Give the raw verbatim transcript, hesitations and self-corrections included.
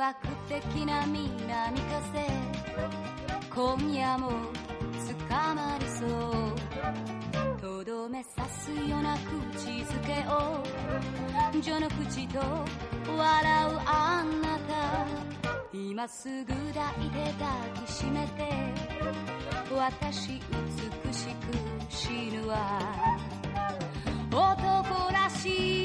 楽的な南風今夜も捕まりそうとどめ刺すような口づけを序の口と笑うあなた今すぐ抱いて抱きしめて私美しく死ぬわ男らしい